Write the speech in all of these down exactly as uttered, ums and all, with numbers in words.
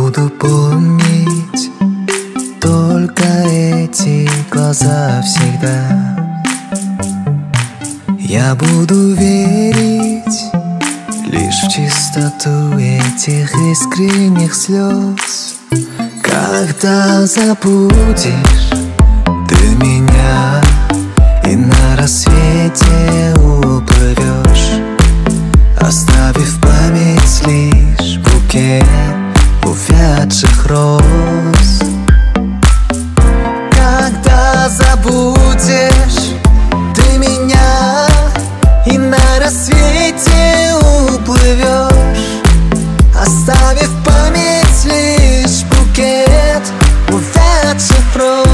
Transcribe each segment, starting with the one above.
буду помнить только эти глаза всегда. Я буду верить лишь в чистоту этих искренних слез. Когда забудешь ты меня и на рассвете уплывешь, оставив в память лишь букет увядших роз. Когда забудешь ты меня и на рассвете уплывешь, оставив в память лишь букет увядших роз.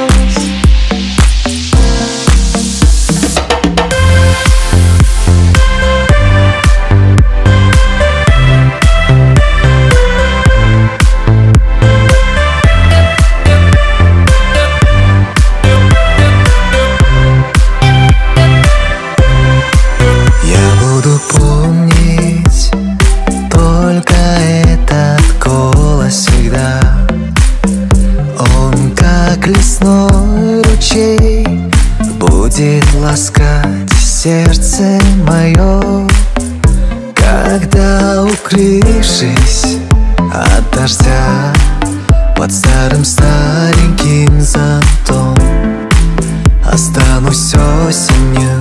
Помнить только этот голос всегда. Он, как лесной ручей, будет ласкать сердце мое. Когда, укрывшись от дождя под старым стареньким зонтом, останусь осенью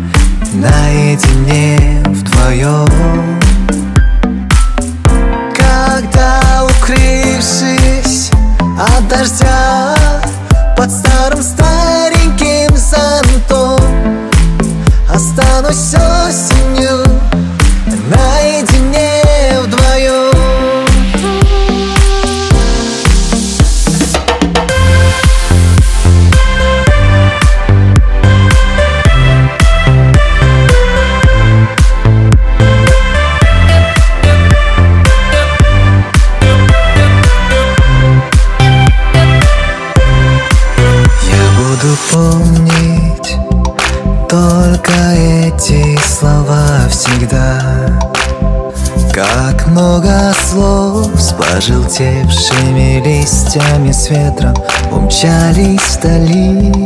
наедине вдвоем. Когда, укрывшись от дождя под старым стареньким зонтом, останусь осенью наедине вдвоем. Буду помнить только эти слова всегда. Как много слов с пожелтевшими листьями с ветром умчались вдали.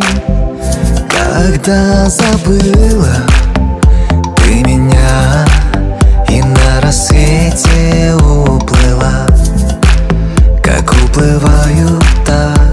Когда забыла ты меня и на рассвете уплыла, как уплывают так